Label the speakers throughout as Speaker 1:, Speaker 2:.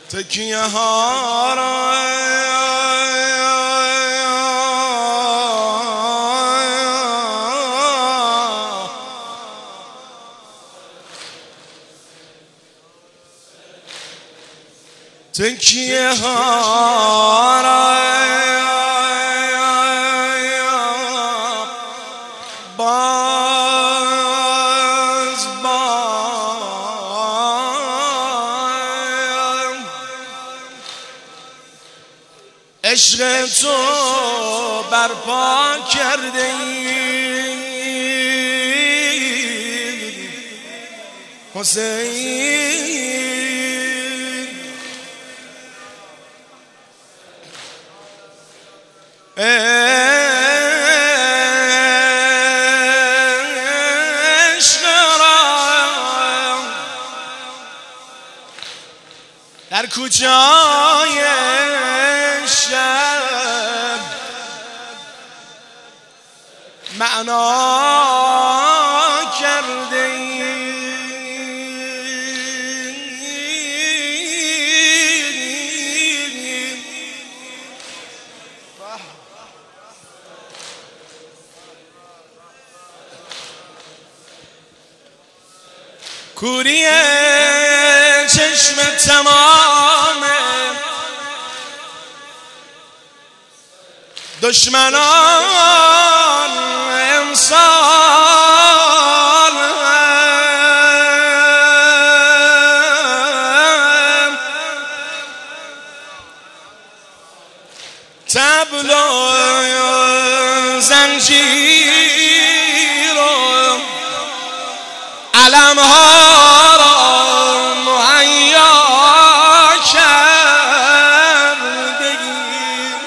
Speaker 1: تکیه ها را تکیه ها را عشق تو برپا کرده ای حسین، عشق را در کوچه‌های شب معنا کرده ای. کوری چشم تمام دشمنان امسال طبل و زنجیر و علم ها را مهیا کردگی،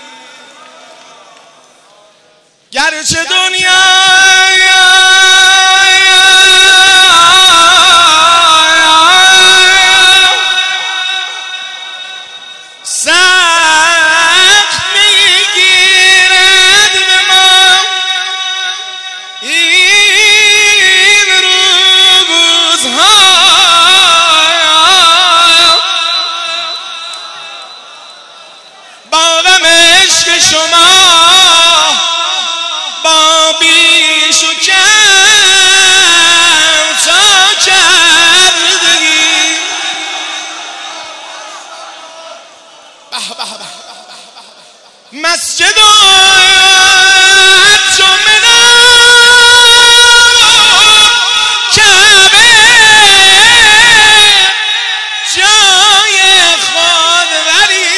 Speaker 1: گرچه دنیا سخت میگیرد به ما این روزها، با غم عشق شما با بیش و کم تا کردگی. مسجد و جمعه کعبه جای خودوری،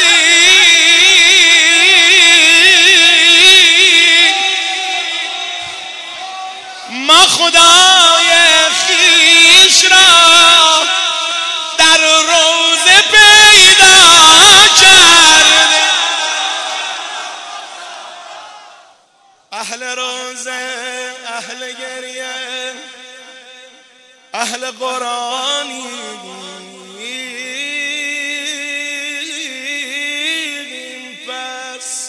Speaker 1: ما خدای خویش را در روزه پیدا کرده. اهل روزه، اهل گریه، اهل قرآنی پس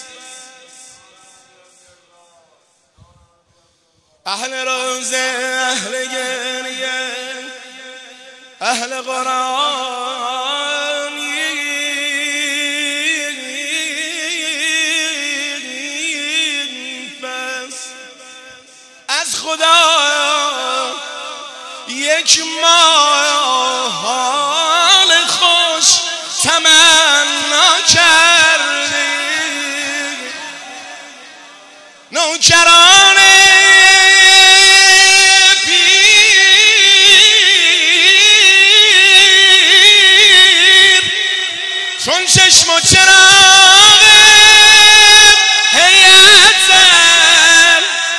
Speaker 1: اهل روزه، اهل گریه، اهل قرآنی پس از خدا یک ماه حال خوش تمنا کردی. نوکران پیر چون چشم و چراغ هیئت،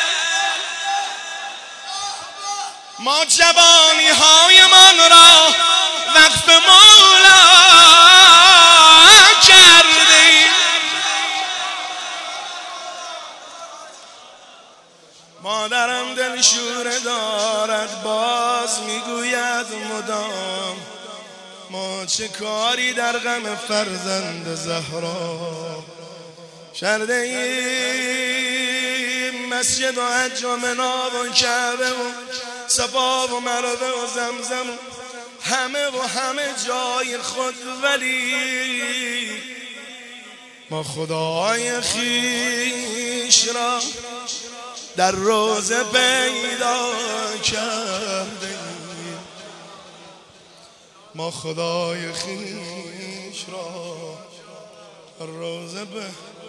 Speaker 1: ما جوانی هایمان را وقف مولا کردیم. مادرم دلشوره دارد باز میگوید مدام، ما چه کاری در غم فرزند زهرا کرده ایم. مسجد و حج و منا و کعبه و صفا و مروه و زمزم همه و همه جای خود، ولی ما خدای خیش را در روزه پیدا کردیم. ما خدای خیش را در روزه